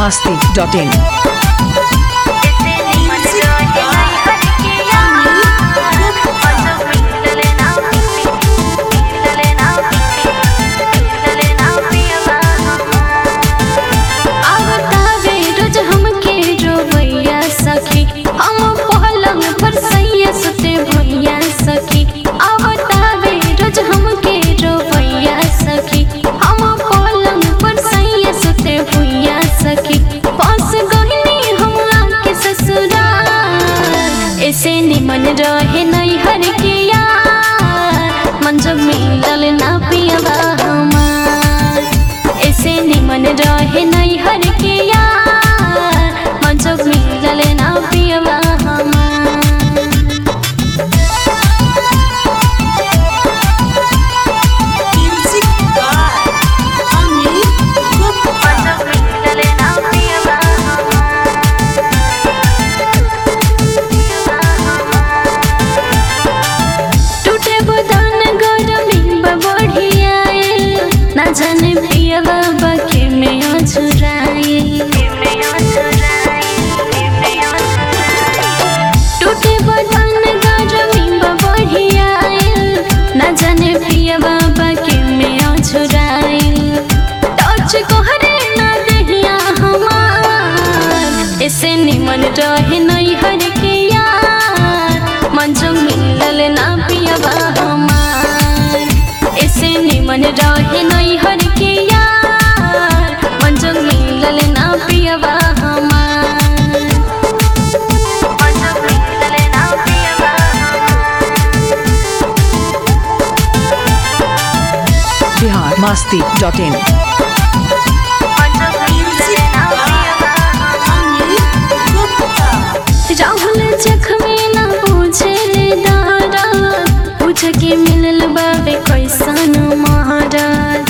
biharmasti.in निमन रहे नहीं हर के यार मन जब मिलल ना पियवा हमार ऐसे निमन रहे नहीं हर के यार मन जब मिलल ना पियवा हमार जाने पियवा बाके में अछुराए टूटे बदन गरमी बढ़िया ना जाने पियवा बाके में अछुराए टच कोहरे ना दहिया हमार ऐसे निमन रहे नहीं हर के यार मन जो मिलल ना पियवा हमार ऐसे निमन रहे नहीं हर के यार मन जो मिलल ना पियवा हमार मन जो मिलल ना पियवा biharmasti.in राहुल जख्मी ना पूछे ले दारा पूछ के मिलल बाबे कैसन महाराज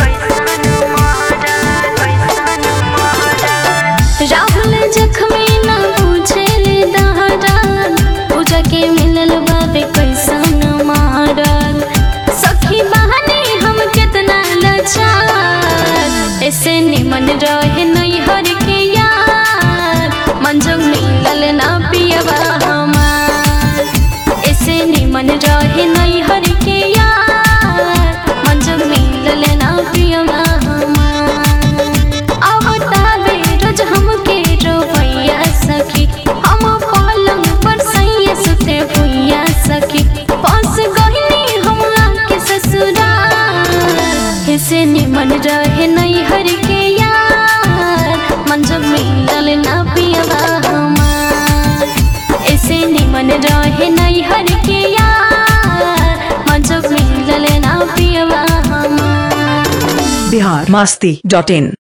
राहुल जख्मी ना पूछे ले दारा पूछ के मिलल बाबे कैसन महाराज सखी बहाने हम कितना लाचार ऐसे निमन रहे नहीं हर के यार मन जो मिलल ना पियवा हमार ऐसे निमन रहे नहीं हर के यार मन जो मिलल ना पियवा हमार आवतावे रोज हमके रोवैया सखी हम पलंग पर सैया सुते भुइया सखी फंस गइनी हम आके ससुराल ऐसे निमन रहे नहीं हर के यार मन जो मिलल ना पियवा हमार ऐसे निमन रहे नहीं हर के यार मन जो मिलल ना पियवा हमार biharmasti.in